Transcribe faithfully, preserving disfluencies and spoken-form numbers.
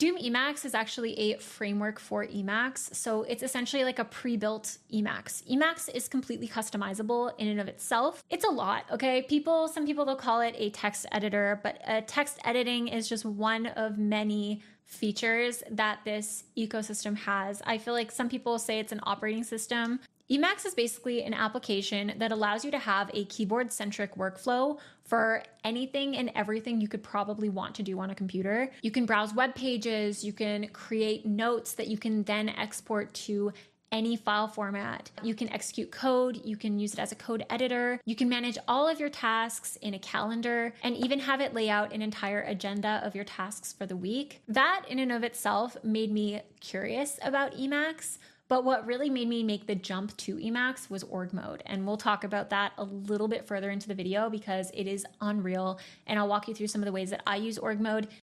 Doom Emacs is actually a framework for Emacs. So it's essentially like a pre-built Emacs. Emacs is completely customizable in and of itself. It's a lot, okay? People, some people they'll call it a text editor, but a text editing is just one of many features that this ecosystem has. I feel like some people say it's an operating system. Emacs is basically an application that allows you to have a keyboard-centric workflow for anything and everything you could probably want to do on a computer. You can browse web pages, you can create notes that you can then export to any file format. You can execute code, you can use it as a code editor, you can manage all of your tasks in a calendar, and even have it lay out an entire agenda of your tasks for the week. That in and of itself made me curious about Emacs. But what really made me make the jump to Emacs was org mode. And we'll talk about that a little bit further into the video because it is unreal. And I'll walk you through some of the ways that I use org mode.